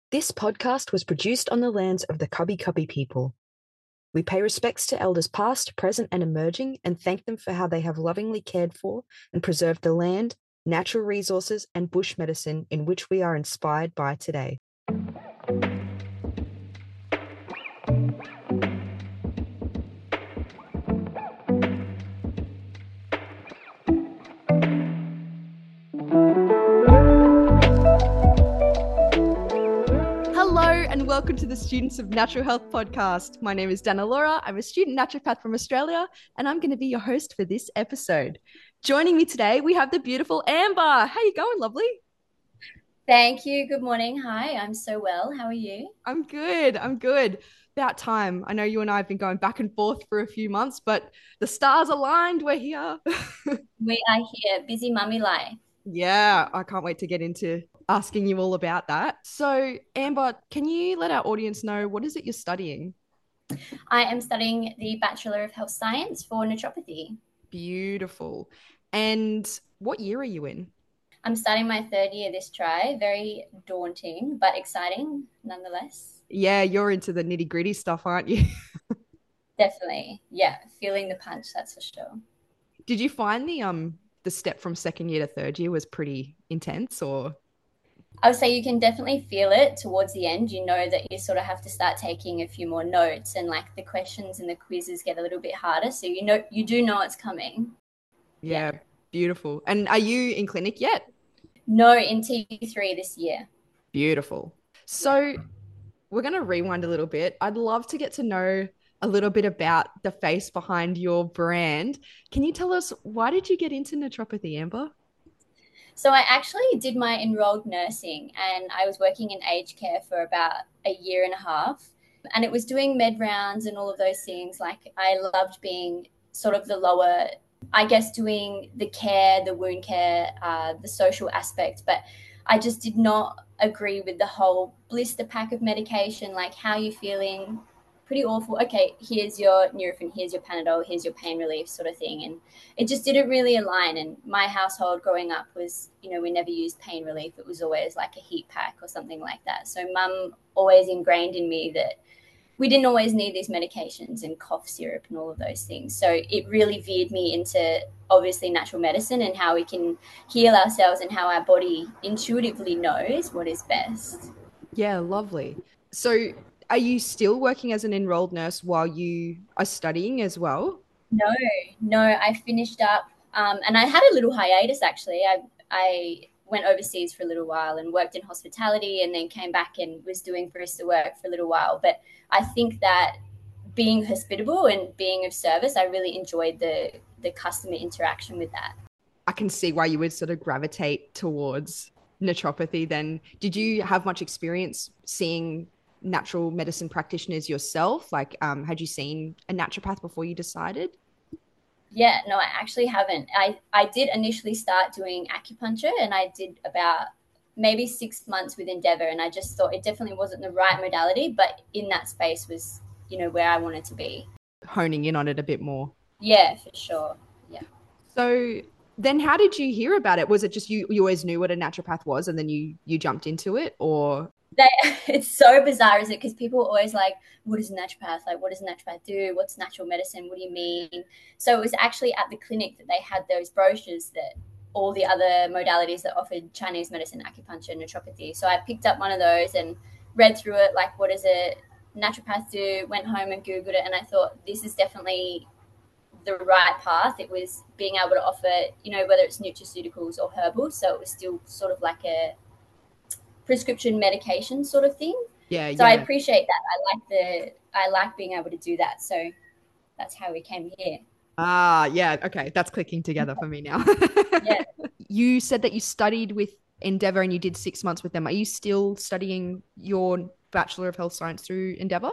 This podcast was produced on the lands of the Cubby Cubby people. We pay respects to elders past, present, and emerging, and thank them for how they have lovingly cared for and preserved the land, natural resources, and bush medicine in which we are inspired by today. Hello and welcome to the Students of Natural Health podcast. My name is Dana Laura. I'm a student naturopath from Australia and I'm going to be your host for this episode. Joining me today, we have the beautiful Amber. How you going, lovely? Thank you. Good morning. Hi, I'm so well. How are you? I'm good. About time. I know you and I have been going back and forth for a few months, but the stars aligned. We're here. We are here. Busy mummy life. Yeah, I can't wait to get into asking you all about that. So, Amber, can you let our audience know what is it you're studying? I am studying the Bachelor of Health Science for naturopathy. Beautiful. And what year are you in? I'm starting my third year this try. Very daunting, but exciting nonetheless. Yeah, you're into the nitty gritty stuff, aren't you? Definitely. Yeah, feeling the punch, that's for sure. Did you find the step from second year to third year was pretty intense or? I would say you can definitely feel it towards the end. You know that you sort of have to start taking a few more notes and like the questions and the quizzes get a little bit harder. So you do know it's coming. Yeah, beautiful. And are you in clinic yet? No, in T3 this year. Beautiful. So we're going to rewind a little bit. I'd love to get to know a little bit about the face behind your brand. Can you tell us why did you get into naturopathy, Amber? So I actually did my enrolled nursing and I was working in aged care for about a year and a half. And it was doing med rounds and all of those things. Like I loved being sort of the lower, I guess, doing the care, the wound care, the social aspect. But I just did not agree with the whole blister pack of medication, like how you feeling, pretty awful. Okay, here's your Nurofen, here's your Panadol, here's your pain relief sort of thing. And it just didn't really align. And my household growing up was, we never used pain relief. It was always like a heat pack or something like that. So mum always ingrained in me that we didn't always need these medications and cough syrup and all of those things. So it really veered me into obviously natural medicine and how we can heal ourselves and how our body intuitively knows what is best. Yeah, lovely. So are you still working as an enrolled nurse while you are studying as well? No, I finished up and I had a little hiatus actually. I went overseas for a little while and worked in hospitality and then came back and was doing barista work for a little while. But I think that being hospitable and being of service, I really enjoyed the customer interaction with that. I can see why you would sort of gravitate towards naturopathy then. Did you have much experience seeing natural medicine practitioners yourself? Like, had you seen a naturopath before you decided? Yeah, no, I actually haven't. I did initially start doing acupuncture and I did about maybe 6 months with Endeavour and I just thought it definitely wasn't the right modality, but in that space was, where I wanted to be. Honing in on it a bit more. Yeah, for sure. Yeah. So then how did you hear about it? Was it just you always knew what a naturopath was and then you jumped into it or They, it's so bizarre, isn't it? Because people are always like, what is a naturopath? Like, what does a naturopath do? What's natural medicine? What do you mean? So it was actually at the clinic that they had those brochures that all the other modalities that offered Chinese medicine, acupuncture, naturopathy. So I picked up one of those and read through it, like, what does a naturopath do? Went home and Googled it. And I thought, this is definitely the right path. It was being able to offer, whether it's nutraceuticals or herbal. So it was still sort of like a prescription medication sort of thing. yeah, So I yeah. appreciate that. I like being able to do that. So that's how we came here. Ah, yeah. Okay. That's clicking together for me now. Yeah. You said that you studied with Endeavour and you did 6 months with them. Are you still studying your Bachelor of Health Science through Endeavour?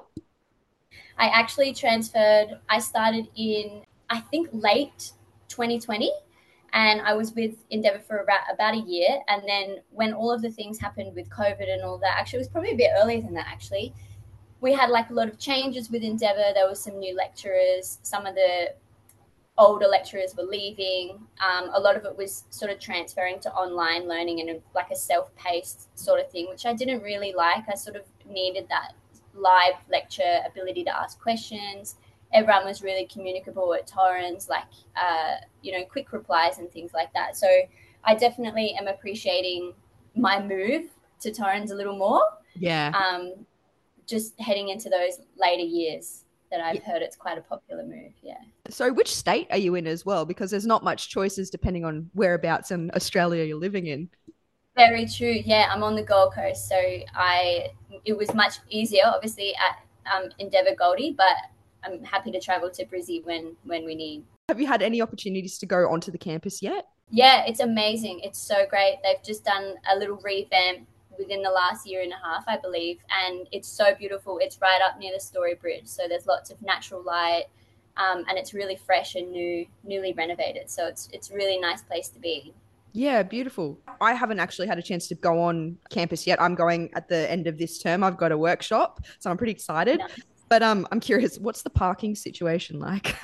I actually transferred. I started in, I think, late 2020. And I was with Endeavour for about a year. And then when all of the things happened with COVID and all that, actually, it was probably a bit earlier than that, actually. We had like a lot of changes with Endeavour. There was some new lecturers. Some of the older lecturers were leaving. A lot of it was sort of transferring to online learning and like a self-paced sort of thing, which I didn't really like. I sort of needed that live lecture ability to ask questions. Everyone was really communicable at Torrens, like, quick replies and things like that. So I definitely am appreciating my move to Torrens a little more. Yeah. Just heading into those later years that I've heard it's quite a popular move. Yeah. So which state are you in as well? Because there's not much choices depending on whereabouts in Australia you're living in. Very true. Yeah, I'm on the Gold Coast, so it was much easier, obviously, at Endeavour Goldie, but I'm happy to travel to Brizzy when we need. Have you had any opportunities to go onto the campus yet? Yeah, it's amazing. It's so great. They've just done a little revamp within the last year and a half, I believe, and it's so beautiful. It's right up near the Story Bridge, so there's lots of natural light, and it's really fresh and newly renovated. So it's a really nice place to be. Yeah, beautiful. I haven't actually had a chance to go on campus yet. I'm going at the end of this term. I've got a workshop, so I'm pretty excited. Nice. But I'm curious, what's the parking situation like?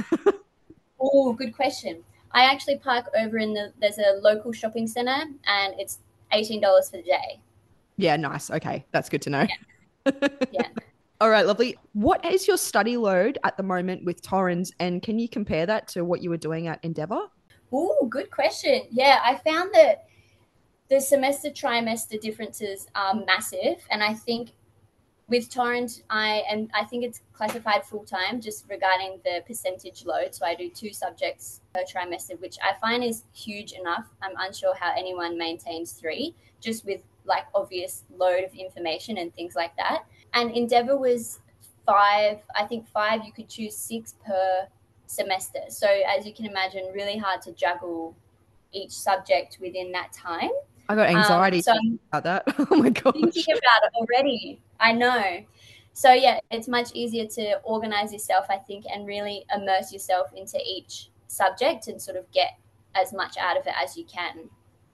Oh, good question. I actually park over there's a local shopping centre, and it's $18 for the day. Yeah, nice. Okay, that's good to know. Yeah. All right, lovely. What is your study load at the moment with Torrens, and can you compare that to what you were doing at Endeavour? Oh, good question. Yeah, I found that the semester trimester differences are massive, and I think with Torrens, I think it's classified full time just regarding the percentage load. So I do 2 subjects per trimester, which I find is huge enough. I'm unsure how anyone maintains 3, just with like obvious load of information and things like that. And Endeavour was 5. I think 5. You could choose 6 per semester. So as you can imagine, really hard to juggle each subject within that time. I got anxiety about that. Oh my gosh. Thinking about it already. I know. So yeah, it's much easier to organize yourself, I think, and really immerse yourself into each subject and sort of get as much out of it as you can.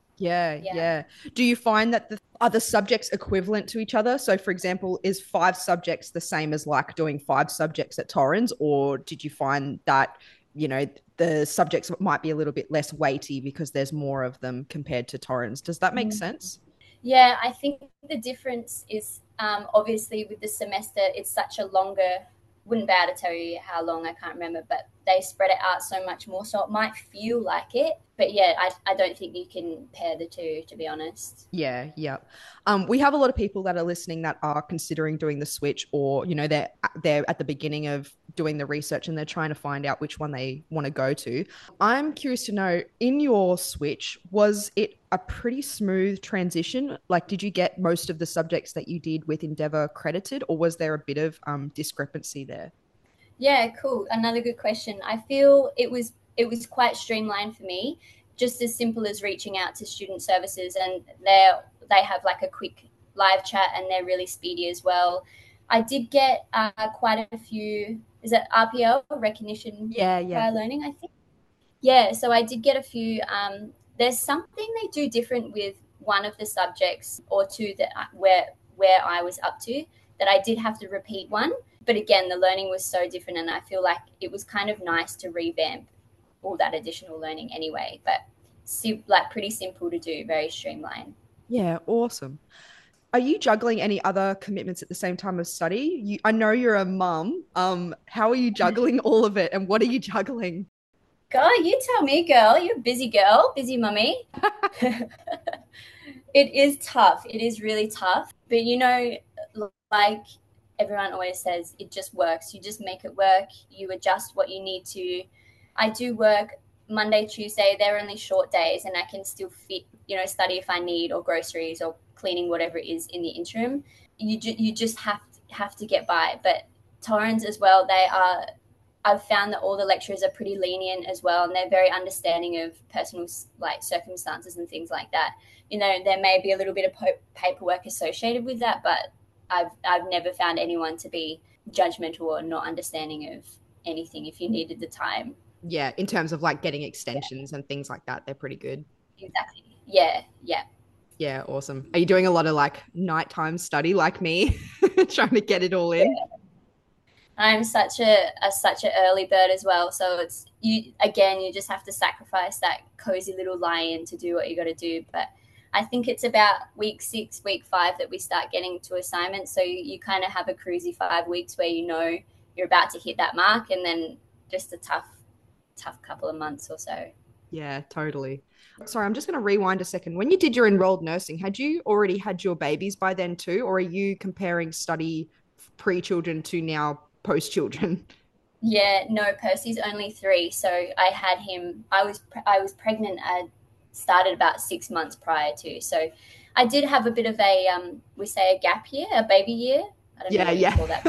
Yeah. Do you find that are the subjects equivalent to each other? So, for example, is 5 subjects the same as like doing 5 subjects at Torrens, or did you find that, the subjects might be a little bit less weighty because there's more of them compared to Torrens? Does that make sense? Yeah, I think the difference is obviously with the semester, it's such a longer, wouldn't be able to tell you how long, I can't remember, but they spread it out so much more. So it might feel like it. But yeah, I don't think you can pair the two, to be honest. Yeah. We have a lot of people that are listening that are considering doing the switch, or they're at the beginning of doing the research and they're trying to find out which one they want to go to. I'm curious to know, in your switch, was it a pretty smooth transition? Like, did you get most of the subjects that you did with Endeavour credited, or was there a bit of discrepancy there? Yeah, cool. Another good question. I feel it was quite streamlined for me, just as simple as reaching out to student services, and they have like a quick live chat and they're really speedy as well. I did get quite a few, is it RPL, recognition prior learning, I think? Yeah, so I did get a few. There's something they do different with one of the subjects or 2 that where I was up to, that I did have to repeat one. But again, the learning was so different, and I feel like it was kind of nice to revamp all that additional learning anyway. But like pretty simple to do, very streamlined. Yeah, awesome. Are you juggling any other commitments at the same time as study? I know you're a mum. How are you juggling all of it, and what are you juggling? Girl, you tell me, girl. You're a busy girl, busy mummy. It is tough. It is really tough. But like everyone always says, it just works. You just make it work. You adjust what you need to. I do work Monday, Tuesday. They're only short days, and I can still fit, study if I need, or groceries or cleaning, whatever it is in the interim. You just have to get by. But Torrens as well, I've found that all the lecturers are pretty lenient as well, and they're very understanding of personal like circumstances and things like that. There may be a little bit of paperwork associated with that, but I've never found anyone to be judgmental or not understanding of anything if you needed the time. Yeah, in terms of like getting extensions and things like that, they're pretty good. Exactly. Yeah. Yeah, awesome. Are you doing a lot of like nighttime study like me, trying to get it all in? Yeah. I'm such a early bird as well, so you just have to sacrifice that cozy little lie-in to do what you got to do. But I think it's about week 6, week 5 that we start getting to assignments. So you kind of have a cruisy 5 weeks where you're about to hit that mark, and then just a tough couple of months or so. Yeah, totally. Sorry, I'm just going to rewind a second. When you did your enrolled nursing, had you already had your babies by then too, or are you comparing study pre-children to now post-children? Yeah, no, Percy's only 3, so I had him. I was pregnant. I started about 6 months prior to, so I did have a bit of a we say a gap year, a baby year. I don't know what you call that.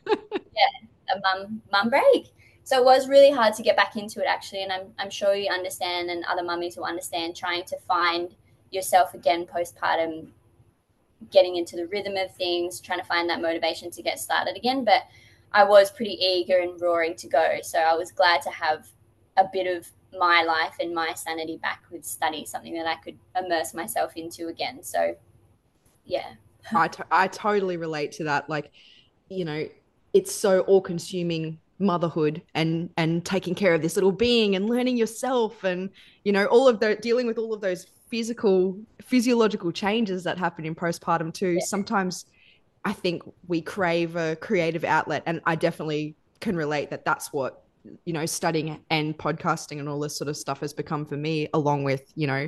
Yeah, a mum break. So it was really hard to get back into it, actually, and I'm sure you understand, and other mummies will understand, trying to find yourself again postpartum, getting into the rhythm of things, trying to find that motivation to get started again. But I was pretty eager and roaring to go, so I was glad to have a bit of my life and my sanity back with study, something that I could immerse myself into again. So, yeah. I totally relate to that. Like, you know, it's so all-consuming, motherhood and taking care of this little being and learning yourself, and all of the dealing with all of those physiological changes that happen in postpartum too. Yeah. Sometimes I think we crave a creative outlet, and I definitely can relate that that's what studying and podcasting and all this sort of stuff has become for me, along with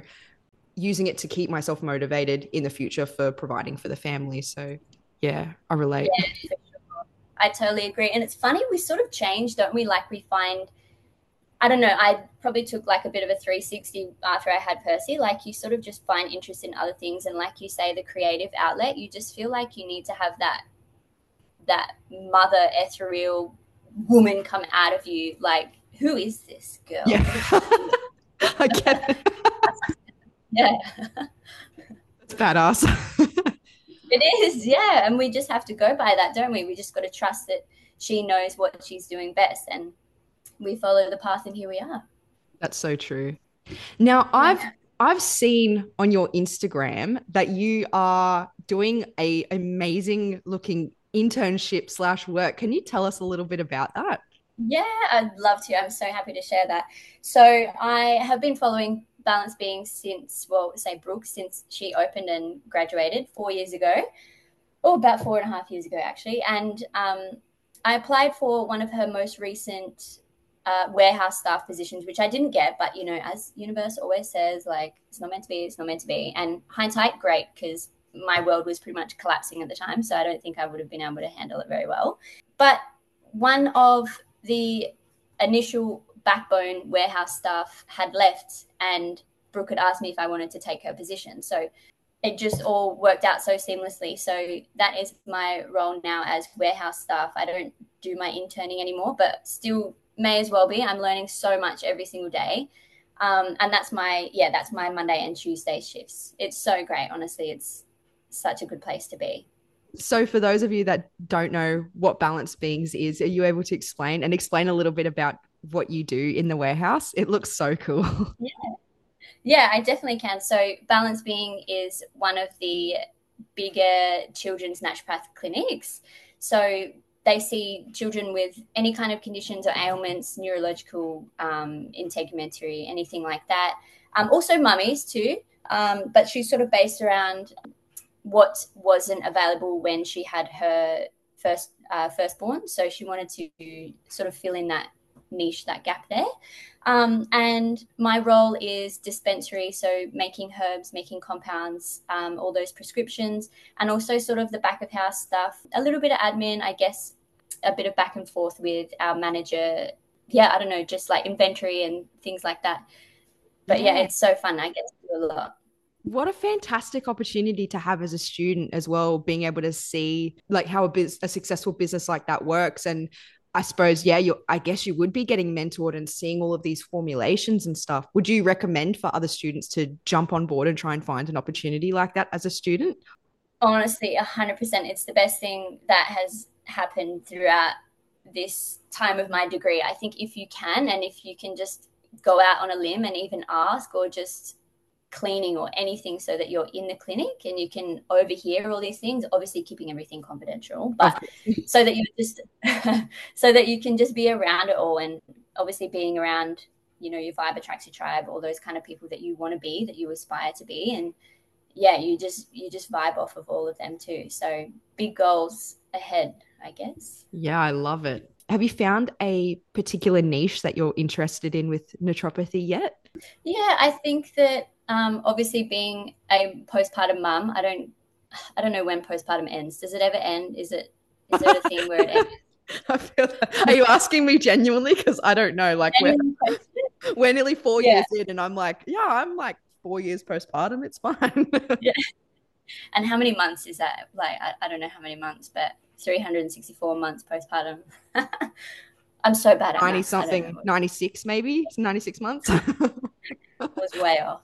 using it to keep myself motivated in the future for providing for the family. So yeah, I relate. Yeah, I totally agree. And it's funny, we sort of change, don't we? Like, we find, I don't know, I probably took like a bit of a 360 after I had Percy. Like, you sort of just find interest in other things. And like you say, the creative outlet, you just feel like you need to have that mother ethereal woman come out of you. Like, who is this girl? Yeah. I get it. Yeah. It's badass. It is, yeah. And we just have to go by that, don't we? We just got to trust that she knows what she's doing best, and we follow the path, and here we are. That's so true. Now, I've seen on your Instagram that you are doing a amazing looking internship / work. Can you tell us a little bit about that? Yeah, I'd love to. I'm so happy to share that. So I have been following Balance Being since, Brooke, since she opened and graduated 4 years ago, or about 4.5 years ago, actually. And I applied for one of her most recent warehouse staff positions, which I didn't get. But, as universe always says, like, it's not meant to be, it's not meant to be. And hindsight, great, because my world was pretty much collapsing at the time. So I don't think I would have been able to handle it very well. But one of the initial backbone warehouse staff had left, and Brooke had asked me if I wanted to take her position. So it just all worked out so seamlessly. So that is my role now as warehouse staff. I don't do my interning anymore, but still may as well be. I'm learning so much every single day. And that's my Monday and Tuesday shifts. It's so great. Honestly, it's such a good place to be. So for those of you that don't know what Balance Beings is, are you able to explain a little bit about what you do in the warehouse? It looks so cool. Yeah, I definitely can. So Balance Being is one of the bigger children's naturopath clinics. So they see children with any kind of conditions or ailments, neurological, integumentary, anything like that. Also mummies too, but she's sort of based around what wasn't available when she had her firstborn. So she wanted to sort of fill in that niche, that gap there. And my role is dispensary, so making herbs, making compounds, all those prescriptions, and also sort of the back of house stuff, a little bit of admin, I guess, a bit of back and forth with our manager. Yeah, I don't know, just like inventory and things like that. But yeah, it's so fun. I get to do a lot. What a fantastic opportunity to have as a student as well, being able to see like how a successful business like that works. And I suppose, I guess you would be getting mentored and seeing all of these formulations and stuff. Would you recommend for other students to jump on board and try and find an opportunity like that as a student? Honestly, 100%. It's the best thing that has happened throughout this time of my degree. I think if you can, and if you can just go out on a limb and even ask, or just cleaning or anything so that you're in the clinic and you can overhear all these things, obviously keeping everything confidential, but so that you just so that you can just be around it all, and obviously being around, you know, your vibe attracts your tribe, all those kind of people that you want to be, that you aspire to be. And yeah, you just vibe off of all of them too. So big goals ahead, I guess. Yeah, I love it. Have you found a particular niche that you're interested in with naturopathy yet? Yeah, I think that obviously being a postpartum mum, I don't know when postpartum ends. Does it ever end? Is there a thing where it ends? I feel that. Are you asking me genuinely? Because I don't know. Like we're nearly 4 years in, and I'm like, yeah, I'm like 4 years postpartum. It's fine. Yeah. And how many months is that? Like, I don't know how many months, but 364 months postpartum. I'm so bad at 90 maths. something, 96 maybe. It's 96 months. Was way off.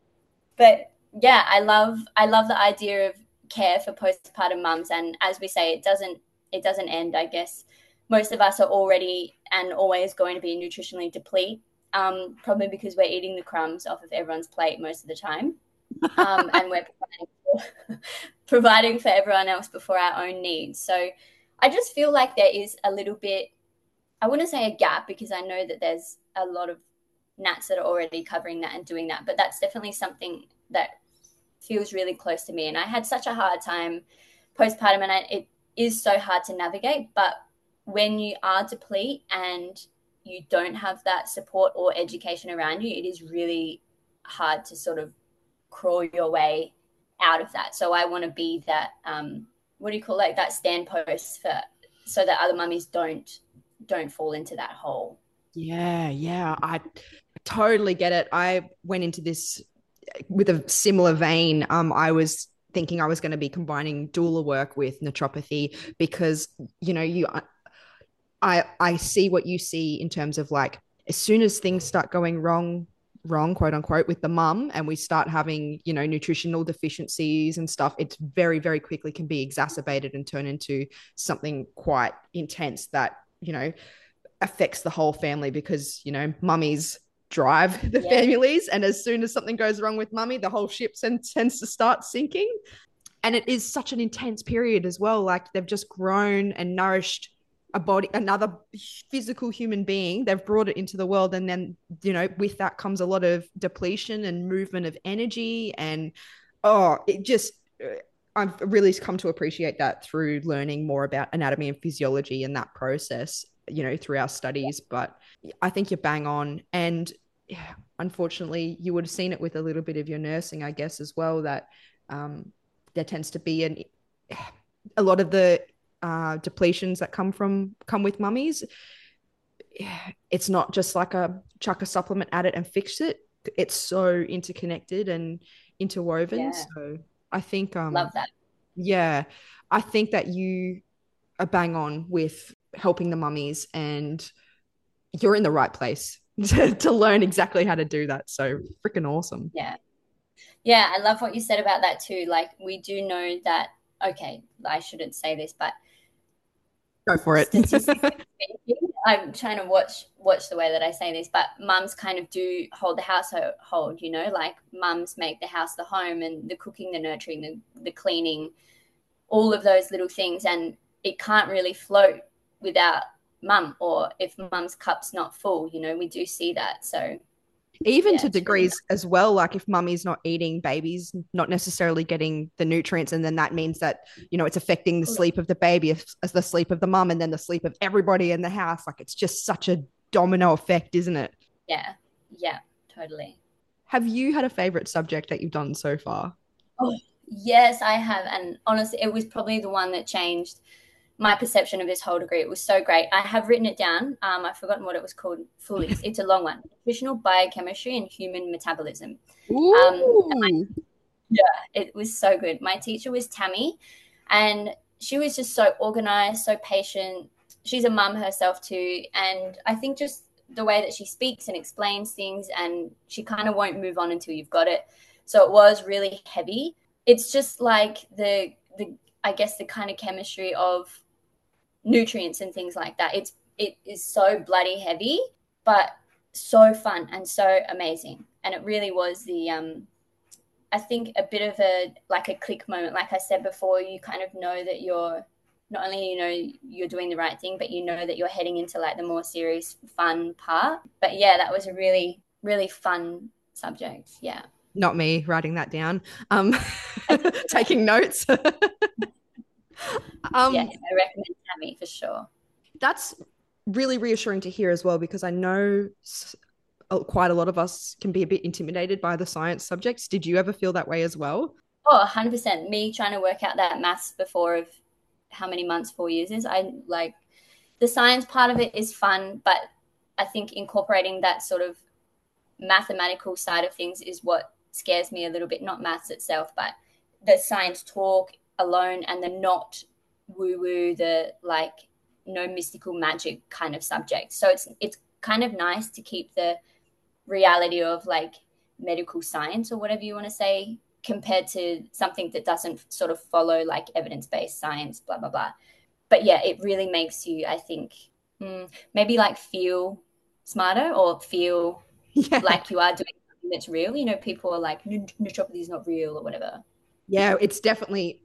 But yeah, I love the idea of care for postpartum mums, and as we say, it doesn't end. I guess most of us are already and always going to be nutritionally deplete, probably because we're eating the crumbs off of everyone's plate most of the time, and we're providing for everyone else before our own needs. So I just feel like there is a little bit, I wouldn't say a gap, because I know that there's a lot of nats that are already covering that and doing that, but that's definitely something that feels really close to me. And I had such a hard time postpartum, and it is so hard to navigate. But when you are deplete and you don't have that support or education around you, it is really hard to sort of crawl your way out of that. So I want to be that, what do you call it, that stand post for, so that other mummies don't fall into that hole. Yeah, I totally get it. I went into this with a similar vein. I was thinking I was going to be combining doula work with naturopathy because, you know, I see what you see in terms of like, as soon as things start going wrong, quote unquote, with the mum, and we start having, you know, nutritional deficiencies and stuff, it's very, very quickly can be exacerbated and turn into something quite intense that, you know, affects the whole family, because, you know, mummies drive the families, and as soon as something goes wrong with mummy, the whole ship tends to start sinking. And it is such an intense period as well. Like, they've just grown and nourished a body, another physical human being. They've brought it into the world, and then, you know, with that comes a lot of depletion and movement of energy. And it just, I've really come to appreciate that through learning more about anatomy and physiology and that process, you know, through our studies. But I think you're bang on. And yeah, unfortunately, you would have seen it with a little bit of your nursing, I guess, as well, that there tends to be a lot of the depletions that come with mummies. It's not just like a chuck a supplement at it and fix it. It's so interconnected and interwoven. Yeah. So I think love that. Yeah, I think that you are bang on with helping the mummies, and you're in the right place to learn exactly how to do that. So freaking awesome. Yeah, I love what you said about that too. Like, we do know that, okay, I shouldn't say this, but go for it. I'm trying to watch the way that I say this, but mums kind of do hold the household, you know, like mums make the house the home, and the cooking, the nurturing, the cleaning, all of those little things. And it can't really float without mum, or if mum's cup's not full, you know, we do see that. So even to degrees as well, like if mummy's not eating, baby's not necessarily getting the nutrients, and then that means that, you know, it's affecting the sleep of the baby as the sleep of the mum, and then the sleep of everybody in the house. Like, it's just such a domino effect, isn't it? Yeah, totally. Have you had a favorite subject that you've done so far? Oh, yes, I have. And honestly, it was probably the one that changed my perception of this whole degree. It was so great. I have written it down. I've forgotten what it was called fully. It's a long one. Nutritional biochemistry and human metabolism. It was so good. My teacher was Tammy, and she was just so organized, so patient. She's a mum herself too. And I think just the way that she speaks and explains things, and she kind of won't move on until you've got it. So it was really heavy. It's just like the I guess the kind of chemistry of nutrients and things like that. It is so bloody heavy, but so fun and so amazing. And it really was I think a bit of a click moment. Like I said before, you kind of know that you're not only you're doing the right thing, but you know that you're heading into like the more serious, fun part. But yeah, that was a really, really fun subject. Yeah. Not me writing that down. Taking notes. Yes, I recommend Tammy for sure. That's really reassuring to hear as well, because I know quite a lot of us can be a bit intimidated by the science subjects. Did you ever feel that way as well? Oh, 100%. Me trying to work out that maths before of how many months 4 years is. I like the science part of it is fun, but I think incorporating that sort of mathematical side of things is what scares me a little bit. Not maths itself, but the science talk alone and the not woo-woo, the like no mystical magic kind of subject. So it's kind of nice to keep the reality of like medical science or whatever you want to say compared to something that doesn't sort of follow like evidence-based science, blah, blah, blah. But yeah, it really makes you, I think, maybe like feel smarter or feel like you are doing something that's real. You know, people are like, nootropic is not real or whatever. Yeah, it's definitely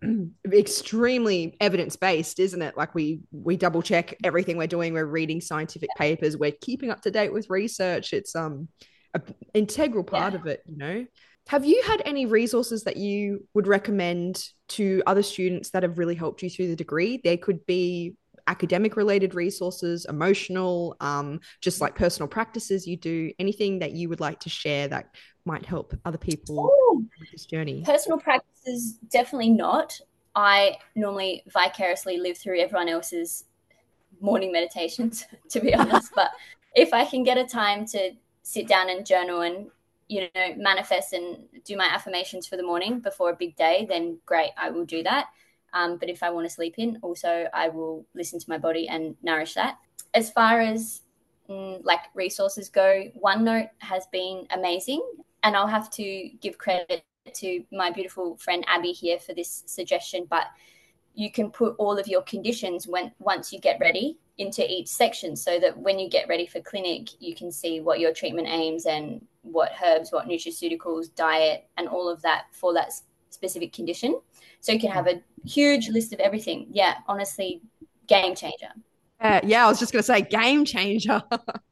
extremely evidence-based, isn't it? Like we double check everything we're doing. We're reading scientific papers. We're keeping up to date with research. It's an integral part of it, you know. Have you had any resources that you would recommend to other students that have really helped you through the degree? There could be academic related resources, emotional, just like personal practices you do, anything that you would like to share that might help other people with this journey? Personal practices, definitely not. I normally vicariously live through everyone else's morning meditations, to be honest. But if I can get a time to sit down and journal and, you know, manifest and do my affirmations for the morning before a big day, then great, I will do that. But if I want to sleep in, also I will listen to my body and nourish that. As far as like resources go, OneNote has been amazing. And I'll have to give credit to my beautiful friend Abby here for this suggestion, but you can put all of your conditions once you get ready into each section so that when you get ready for clinic, you can see what your treatment aims and what herbs, what nutraceuticals, diet, and all of that for that specific condition. So you can have a huge list of everything. Yeah, honestly, game changer. Yeah, I was just going to say game changer.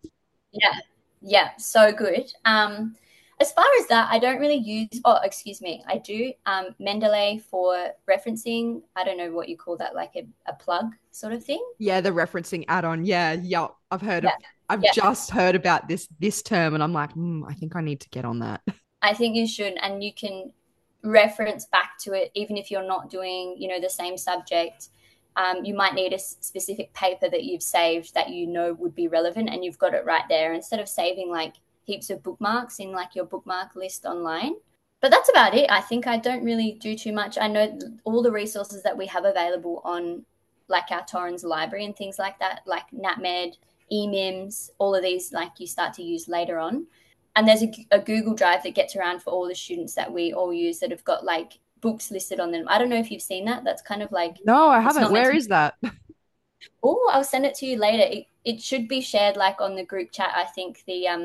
Yeah, so good. As far as that, I don't really use, I do Mendeley for referencing. I don't know what you call that, like a plug sort of thing. Yeah, the referencing add-on. Yeah. I've just heard about this term and I'm like, I think I need to get on that. I think you should, and you can reference back to it even if you're not doing, you know, the same subject. You might need a specific paper that you've saved that you know would be relevant and you've got it right there instead of saving like heaps of bookmarks in like your bookmark list online. But that's about it. I think I don't really do too much. I know all the resources that we have available on like our Torrens library and things like that, like NatMed, eMIMS, all of these like you start to use later on. And there's a Google Drive that gets around for all the students that we all use that have got like books listed on them. I don't know if you've seen that. That's kind of like... No, I haven't. Where is that? Oh, I'll send it to you later. It should be shared like on the group chat. I think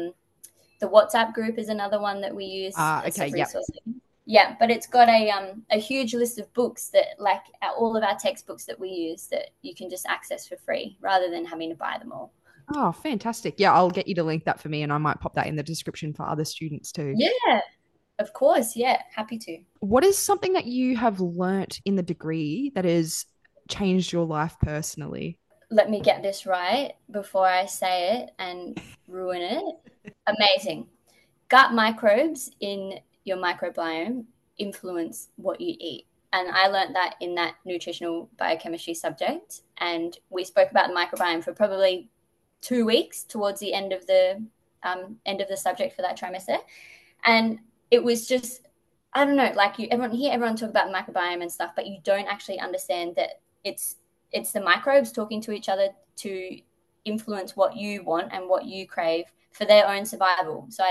the WhatsApp group is another one that we use. Okay, yeah. Yeah, but it's got a huge list of books that like all of our textbooks that we use that you can just access for free rather than having to buy them all. Oh, fantastic. Yeah, I'll get you to link that for me and I might pop that in the description for other students too. Yeah, of course. Yeah, happy to. What is something that you have learnt in the degree that has changed your life personally? Let me get this right before I say it and ruin it. Amazing. Gut microbes in your microbiome influence what you eat. And I learned that in that nutritional biochemistry subject. And we spoke about the microbiome for probably 2 weeks towards the end of the subject for that trimester. And it was just, I don't know, like everyone talk about the microbiome and stuff, but you don't actually understand that it's the microbes talking to each other to influence what you want and what you crave for their own survival. So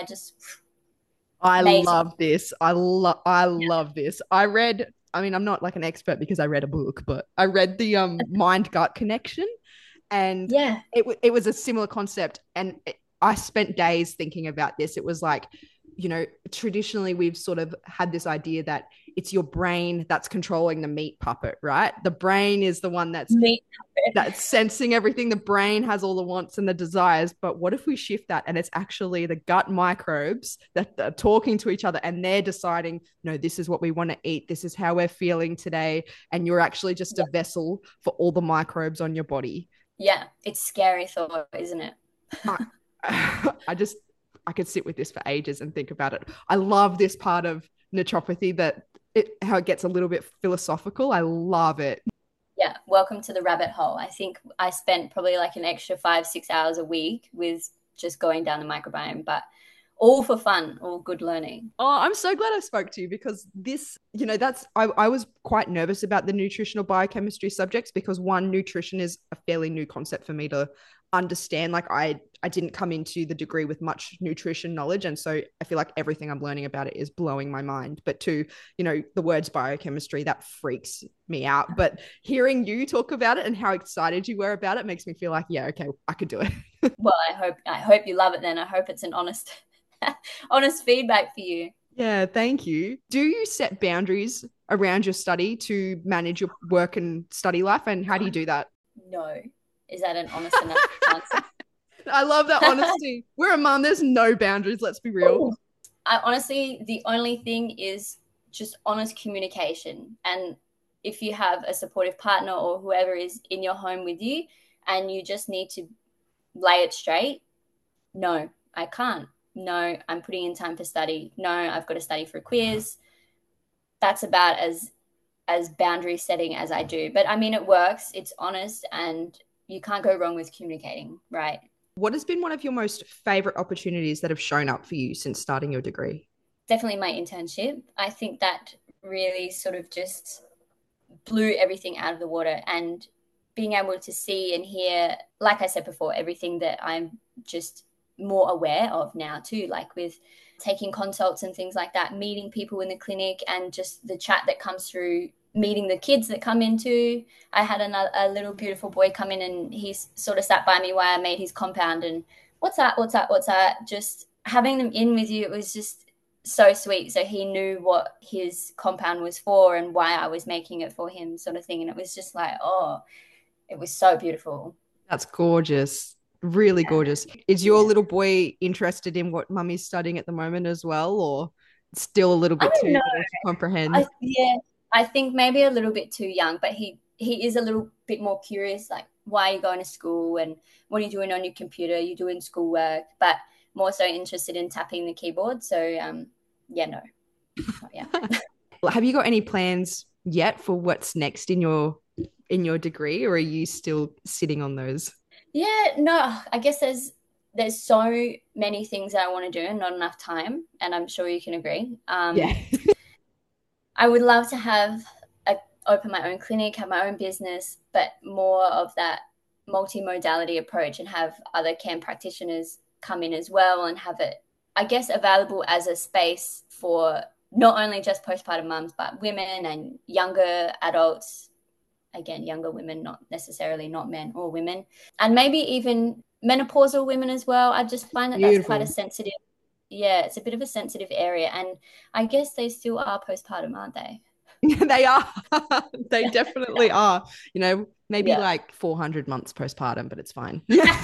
I love this. I love this. I'm not like an expert because I read a book, but I read the mind gut connection and it was a similar concept. And I spent days thinking about this. It was like you know, traditionally we've sort of had this idea that it's your brain that's controlling the meat puppet, right? The brain is the one that's sensing everything. The brain has all the wants and the desires. But what if we shift that and it's actually the gut microbes that are talking to each other and they're deciding, no, this is what we want to eat. This is how we're feeling today. And you're actually just a vessel for all the microbes on your body. Yeah, it's scary thought, isn't it? I could sit with this for ages and think about it. I love this part of naturopathy, how it gets a little bit philosophical. I love it. Yeah, welcome to the rabbit hole. I think I spent probably like an extra 5-6 hours a week with just going down the microbiome, but all for fun, all good learning. Oh, I'm so glad I spoke to you, because this, you know, I was quite nervous about the nutritional biochemistry subjects because, one, nutrition is a fairly new concept for me to understand. Like I didn't come into the degree with much nutrition knowledge, and so I feel like everything I'm learning about it is blowing my mind. But two, you know, the words biochemistry, that freaks me out. But hearing you talk about it and how excited you were about it makes me feel like, yeah, okay, I could do it. Well, I hope you love it then. I hope it's an honest feedback for you. Yeah, thank you. Do you set boundaries around your study to manage your work and study life, and how do you do that? No. Is that an honest enough answer? I love that honesty. We're a mom. There's no boundaries. Let's be real. Honestly, the only thing is just honest communication. And if you have a supportive partner or whoever is in your home with you and you just need to lay it straight, no, I can't. No, I'm putting in time for study. No, I've got to study for a quiz. That's about as boundary setting as I do. But I mean, it works. It's honest, and you can't go wrong with communicating, right? What has been one of your most favorite opportunities that have shown up for you since starting your degree? Definitely my internship. I think that really sort of just blew everything out of the water, and being able to see and hear, like I said before, everything that I'm just more aware of now too, like with taking consults and things like that, meeting people in the clinic, and just the chat that comes through, meeting the kids that come in too. I had a little beautiful boy come in, and he sort of sat by me while I made his compound, and what's that? Just having them in with you, it was just so sweet. So he knew what his compound was for and why I was making it for him, sort of thing. And it was just like, oh, it was so beautiful. That's gorgeous. Really gorgeous. Is your little boy interested in what mummy's studying at the moment as well, or still a little bit too little to comprehend? I think maybe a little bit too young, but he is a little bit more curious, like, why are you going to school and what are you doing on your computer? You're doing schoolwork, but more so interested in tapping the keyboard. So, no. Have you got any plans yet for what's next in your degree, or are you still sitting on those? Yeah, no, I guess there's so many things that I want to do and not enough time, and I'm sure you can agree. Yeah. I would love to open my own clinic, have my own business, but more of that multimodality approach, and have other CAM practitioners come in as well, and have it, I guess, available as a space for not only just postpartum mums, but women and younger adults. Again, younger women, not necessarily not men or women, and maybe even menopausal women as well. I just find that Beautiful. That's quite a sensitive, it's a bit of a sensitive area. And I guess they still are postpartum, aren't they? They are. They definitely are. You know, maybe like 400 months postpartum, but it's fine.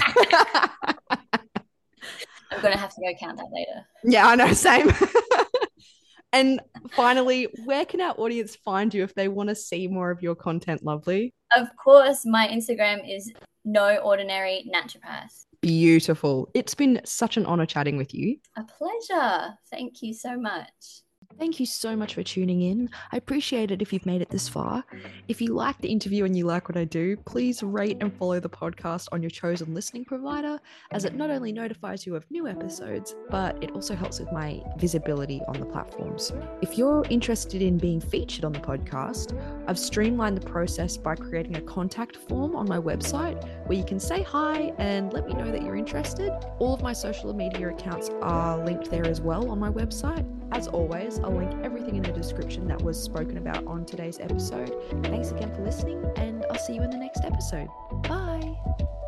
I'm going to have to go count that later. Yeah, I know. Same. And finally, where can our audience find you if they want to see more of your content, Lovely? Of course, my Instagram is No Ordinary Naturopath. Beautiful. It's been such an honor chatting with you. A pleasure. Thank you so much. Thank you so much for tuning in. I appreciate it if you've made it this far. If you like the interview and you like what I do, please rate and follow the podcast on your chosen listening provider, as it not only notifies you of new episodes, but it also helps with my visibility on the platforms. If you're interested in being featured on the podcast, I've streamlined the process by creating a contact form on my website where you can say hi and let me know that you're interested. All of my social media accounts are linked there as well on my website. As always, I'll link everything in the description that was spoken about on today's episode. Thanks again for listening, and I'll see you in the next episode. Bye!